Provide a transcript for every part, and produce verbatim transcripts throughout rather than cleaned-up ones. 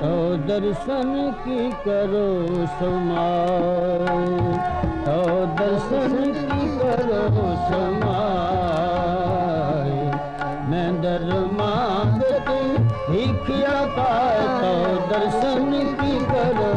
तो दर्शन की करो समाय, तो दर्शन की करो समाय। मैं दर मांगते भिखिया पाए, तो दर्शन की करो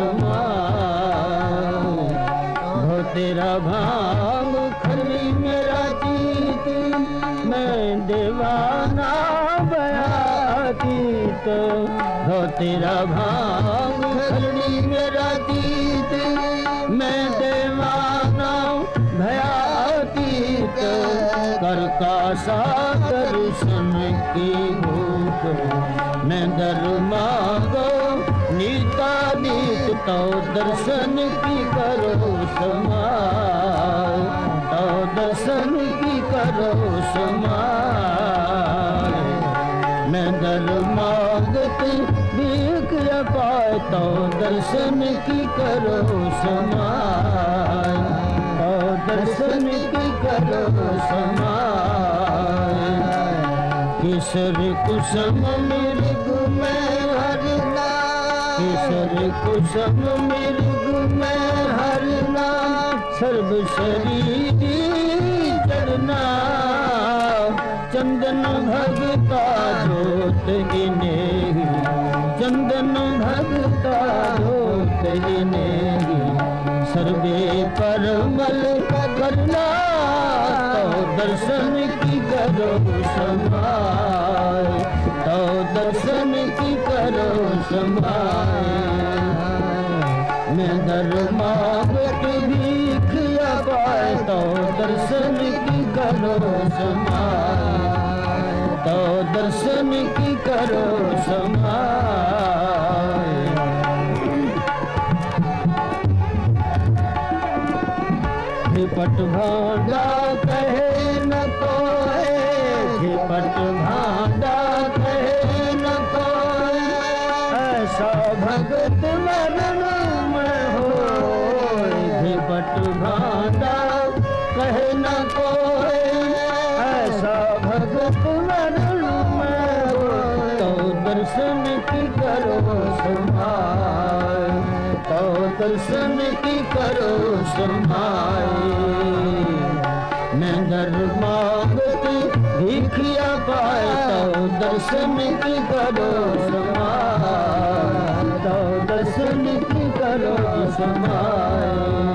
समाय। हो तेरा भांग खली मेरा जीत, मैं दीवाना बयातीत। हो तेरा भांग खली मेरा जीत, मैं दीवाना भयातीत। कर का सा दर्शन की भूत, मैं दर मांगो नीता नीत। तो दर्शन की करो समाय, तो दर्शन की करो समाय। मैं दर मांगते भीख पाए, तो दर्शन की करो समाय, तो दर्शन की करो समाय। किशोर कुसुम मृग में हरना, किशोर कुसुम मृग में हरना। सर्व शरीरी चढ़ना, चंदन भगता जोत गिनेगी। चंदन भगता जोत गिनेगी। सर्वे परमल करना, तो दर्शन की करो समाय, तो दर्शन की करो समाय। मैं दर मांगत भिखिया पाए, तो दर्शन की करो समाय, तो दर्शन की करो समाय। झपट भांडा कहे न कोई, झपट भांडा कहे न कोई। ऐसा भगत मरण में होए, झपट भांडा कहे न कोई। ऐसा भगत मरण में होए, तो दर्शन की करो समाय, तो दर्शन की करो समाय। मैं दर मांगते भिखिया पाए, तो दर्शन की करो समाय, तो दर्शन की करो समाय।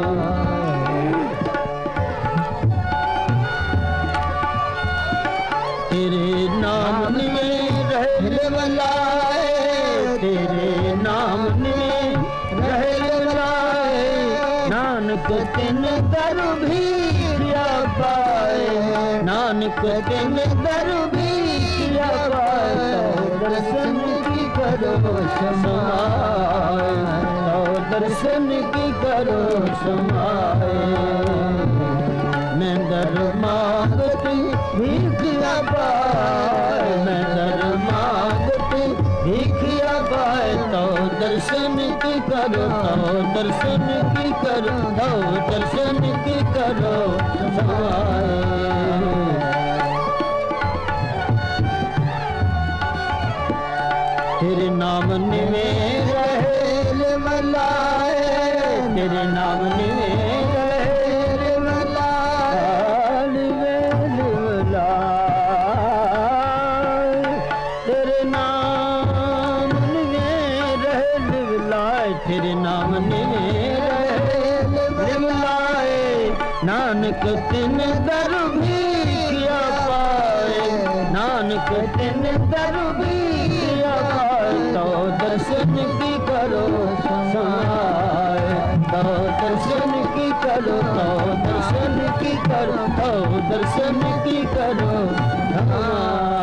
तेरे नाम में रहने वाला है, तेरे नाम में रहने वाला है। नानक तिन दर भिखिया पाए, नानक तिन दर भिखिया पाए। तो दर्शन की करो समाय, तो दर्शन की करो समाय। मैं दर मांगती भिखिया पाए, मैं दर मांगती भिखिया पाए। तो दर्शन की करो, तो दर्शन की करो, तो दर्शन की करो समाय। तेरे नाम निवे रहे मलाए, तेरे नाम निवे रहे मलाए, तेरे नाम निवे रहे लिवलाए। तेरे नाम निवे रहे लिवलाए। नानक तिन दर भिखिया पाए, नानक तिन दर भिखिया पाए। तो दर्शन की करो समाय, तो दर्शन की करो, तो दर्शन की करो, तो दर्शन की करो समाय।